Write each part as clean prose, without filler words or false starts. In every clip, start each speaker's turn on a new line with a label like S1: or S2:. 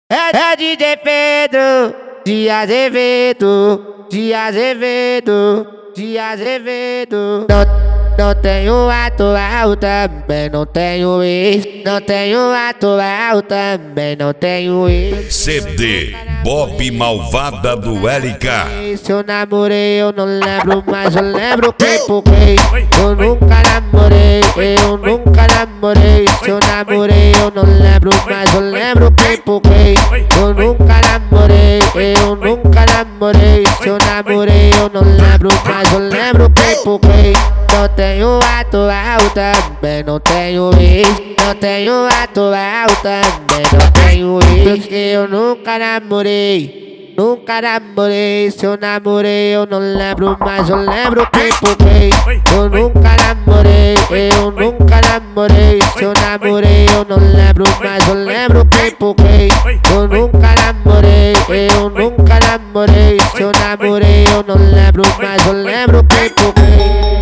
S1: É DJ Pedro de Azevedo, de Azevedo, de Azevedo. Não tenho atual, também não tenho ex. Não tenho atual, também não tenho ex.
S2: CD Bob Malvada do LK.
S1: Se eu namorei, eu não lembro, mas eu lembro quem por quem. Eu nunca namorei, eu nunca namorei. Se eu namorei, eu não lembro, mas eu lembro quem por quem. Eu nunca namorei, eu nunca namorei. Se eu namorei, eu não lembro, mas eu lembro quem por quem. Não tenho atual, também não tenho ex. Não tenho atual, também não tenho ex. Porque eu nunca namorei, nunca namorei. Se eu namorei, eu não lembro, mas eu lembro quem por quem. Eu nunca namorei, eu nunca namorei. Se eu namorei, eu não lembro, mas eu lembro quem por quem. Eu nunca namorei, eu nunca namorei. Se eu namorei, eu não lembro, mas eu lembro quem por quem.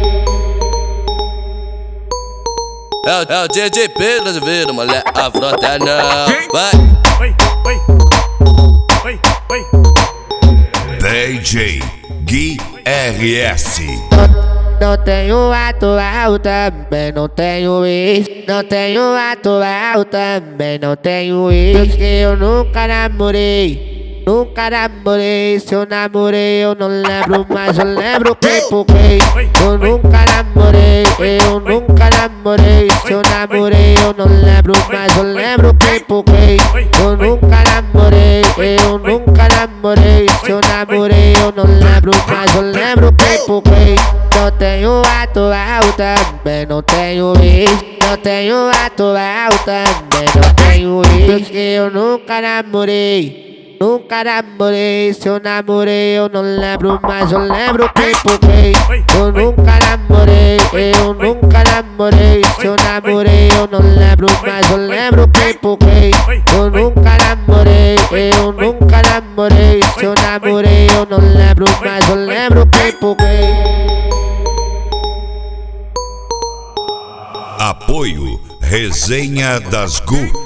S3: É o DJ Pedro Azevedo, mulher, a frota não vai.
S2: DJ Gui RS.
S1: Não tenho atual, também não tenho ex. Não tenho atual, também não tenho ex. Porque eu nunca namorei, nunca namorei. Se eu namorei, eu não lembro, mas eu lembro quem por quem. Eu nunca namorei, eu nunca namorei. Se eu namorei, eu não lembro, mas eu lembro quem por quem. Eu nunca namorei, eu nunca namorei. Se eu namorei, eu não lembro, mas eu lembro quem por quem. Não tenho atual, também não tenho ex. Não tenho atual, também não tenho ex. Porque eu nunca namorei, nunca namorei. Se eu namorei, eu não lembro, mas eu lembro quem por quem. Eu nunca namorei, eu nunca namorei. Se eu namorei, eu não lembro, mas eu lembro quem por quem. Eu nunca namorei, eu nunca namorei. Se eu namorei, eu não lembro, mas eu lembro quem por quem.
S2: Apoio Resenha das Gu.